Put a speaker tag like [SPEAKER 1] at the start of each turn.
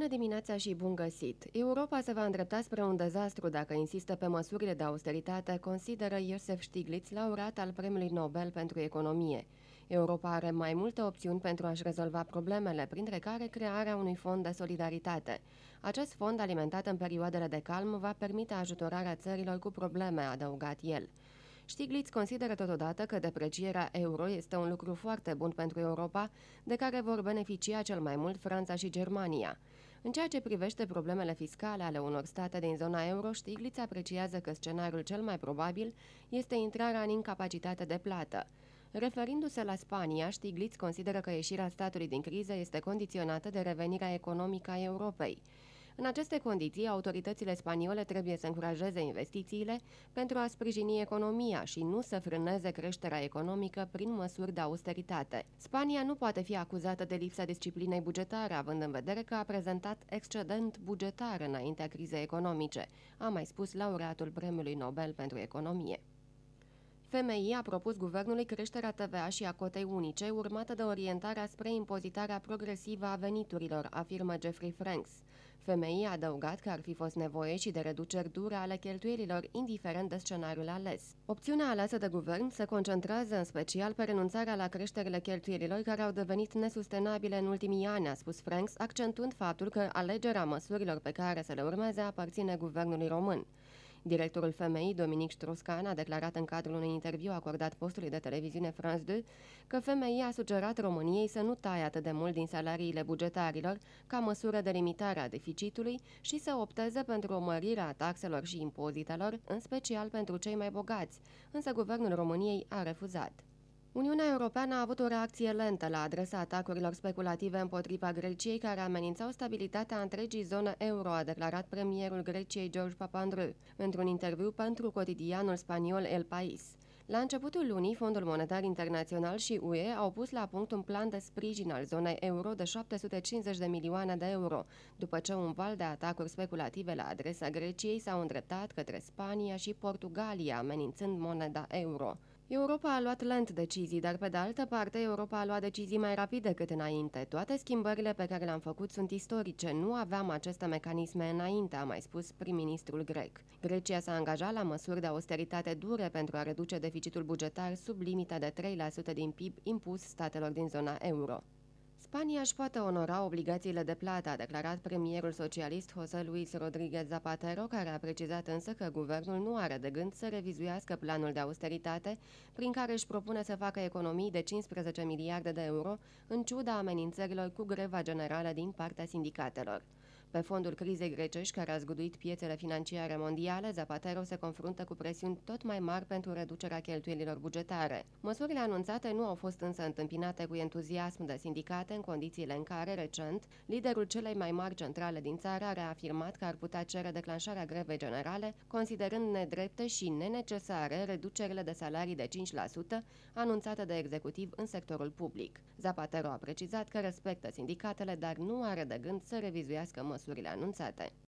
[SPEAKER 1] Bună dimineața și bun găsit! Europa se va îndrepta spre un dezastru dacă insistă pe măsurile de austeritate, consideră Joseph Stiglitz, laureat al Premiului Nobel pentru Economie. Europa are mai multe opțiuni pentru a-și rezolva problemele, printre care crearea unui fond de solidaritate. Acest fond, alimentat în perioadele de calm, va permite ajutorarea țărilor cu probleme, a adăugat el. Stiglitz consideră totodată că deprecierea euro este un lucru foarte bun pentru Europa, de care vor beneficia cel mai mult Franța și Germania. În ceea ce privește problemele fiscale ale unor state din zona euro, Stiglitz apreciază că scenariul cel mai probabil este intrarea în incapacitate de plată. Referindu-se la Spania, Stiglitz consideră că ieșirea statului din criză este condiționată de revenirea economică a Europei. În aceste condiții, autoritățile spaniole trebuie să încurajeze investițiile pentru a sprijini economia și nu să frâneze creșterea economică prin măsuri de austeritate. Spania nu poate fi acuzată de lipsa disciplinei bugetare, având în vedere că a prezentat excedent bugetar înaintea crizei economice, a mai spus laureatul Premiului Nobel pentru Economie. FMI a propus guvernului creșterea TVA și a cotei unice, urmată de orientarea spre impozitarea progresivă a veniturilor, afirmă Jeffrey Franks. FMI a adăugat că ar fi fost nevoie și de reduceri dure ale cheltuielilor, indiferent de scenariul ales. Opțiunea aleasă de guvern se concentrează în special pe renunțarea la creșterile cheltuielilor care au devenit nesustenabile în ultimii ani, a spus Franks, accentuând faptul că alegerea măsurilor pe care să le urmeze aparține guvernului român. Directorul FMI, Dominic Strauss-Kahn, a declarat în cadrul unui interviu acordat postului de televiziune France 2 că FMI a sugerat României să nu taie atât de mult din salariile bugetarilor ca măsură de limitare a deficitului și să opteze pentru o mărire a taxelor și impozitelor, în special pentru cei mai bogați, însă guvernul României a refuzat. Uniunea Europeană a avut o reacție lentă la adresa atacurilor speculative împotriva Greciei, care amenințau stabilitatea întregii zone euro, a declarat premierul Greciei George Papandreou într-un interviu pentru cotidianul spaniol El País. La începutul lunii, Fondul Monetar Internațional și UE au pus la punct un plan de sprijin al zonei euro de 750 de milioane de euro, după ce un val de atacuri speculative la adresa Greciei s-au îndreptat către Spania și Portugalia, amenințând moneda euro. Europa a luat lent decizii, dar pe de altă parte Europa a luat decizii mai rapid decât înainte. Toate schimbările pe care le-am făcut sunt istorice, nu aveam aceste mecanisme înainte, a mai spus prim-ministrul grec. Grecia s-a angajat la măsuri de austeritate dure pentru a reduce deficitul bugetar sub limita de 3% din PIB impus statelor din zona euro. Spania își poate onora obligațiile de plată, a declarat premierul socialist José Luis Rodríguez Zapatero, care a precizat însă că guvernul nu are de gând să revizuiască planul de austeritate, prin care își propune să facă economii de 15 miliarde de euro, în ciuda amenințărilor cu greva generală din partea sindicatelor. Pe fondul crizei grecești care a zguduit piețele financiare mondiale, Zapatero se confruntă cu presiuni tot mai mari pentru reducerea cheltuielilor bugetare. Măsurile anunțate nu au fost însă întâmpinate cu entuziasm de sindicate, în condițiile în care, recent, liderul celei mai mari centrale din țară a reafirmat că ar putea cere declanșarea grevei generale, considerând nedrepte și nenecesare reducerile de salarii de 5% anunțate de executiv în sectorul public. Zapatero a precizat că respectă sindicatele, dar nu are de gând să revizuiască măsurile anunțate.